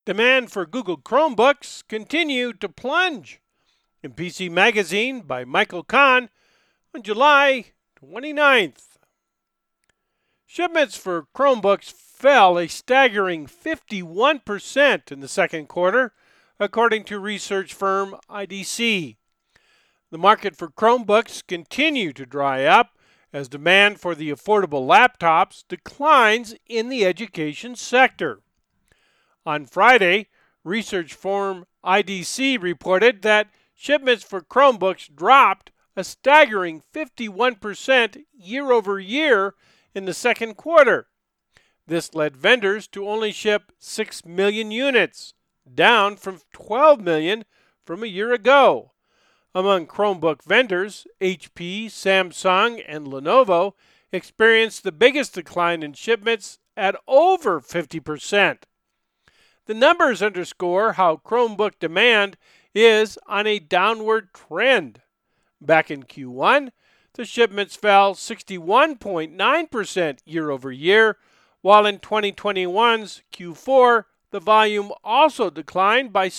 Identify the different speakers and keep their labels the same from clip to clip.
Speaker 1: Demand for Google Chromebooks continued to plunge. In PC Magazine by Michael Kahn on July 29th. Shipments for Chromebooks fell a staggering 51% in the second quarter, according to research firm IDC. The market for Chromebooks continued to dry up as demand for the affordable laptops declines in the education sector. On Friday, research firm IDC reported that shipments for Chromebooks dropped a staggering 51% year over year in the second quarter. This led vendors to only ship 6 million units, down from 12 million from a year ago. Among Chromebook vendors, HP, Samsung, and Lenovo experienced the biggest decline in shipments at over 50%. The numbers underscore how Chromebook demand is on a downward trend. Back in Q1, the shipments fell 61.9% year over year, while in 2021's Q4, the volume also declined by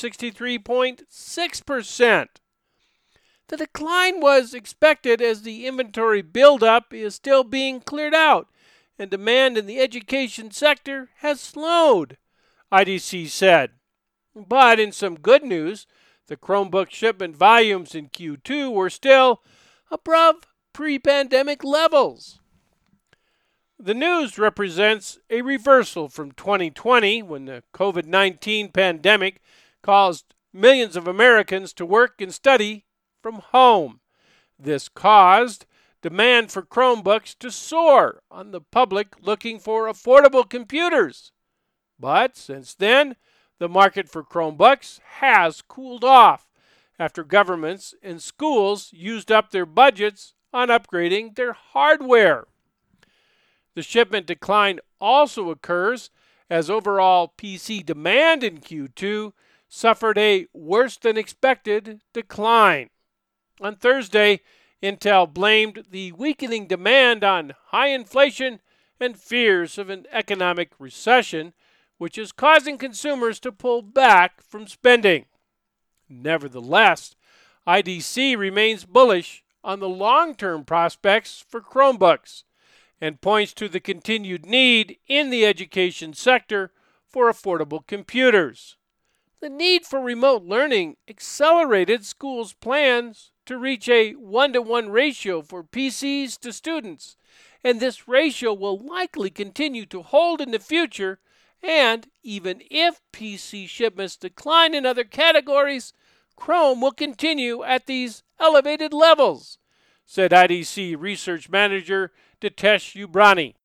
Speaker 1: 63.6%. The decline was expected as the inventory buildup is still being cleared out, and demand in the education sector has slowed, IDC said. But in some good news, the Chromebook shipment volumes in Q2 were still above pre-pandemic levels. The news represents a reversal from 2020 when the COVID-19 pandemic caused millions of Americans to work and study from home. This caused demand for Chromebooks to soar on the public looking for affordable computers. But since then, the market for Chromebooks has cooled off after governments and schools used up their budgets on upgrading their hardware. The shipment decline also occurs as overall PC demand in Q2 suffered a worse-than-expected decline. On Thursday, Intel blamed the weakening demand on high inflation and fears of an economic recession, which is causing consumers to pull back from spending. Nevertheless, IDC remains bullish on the long-term prospects for Chromebooks and points to the continued need in the education sector for affordable computers. The need for remote learning accelerated schools' plans to reach a 1-to-1 ratio for PCs to students, and this ratio will likely continue to hold in the future. And even if PC shipments decline in other categories, Chrome will continue at these elevated levels, said IDC research manager Ditesh Ubrani.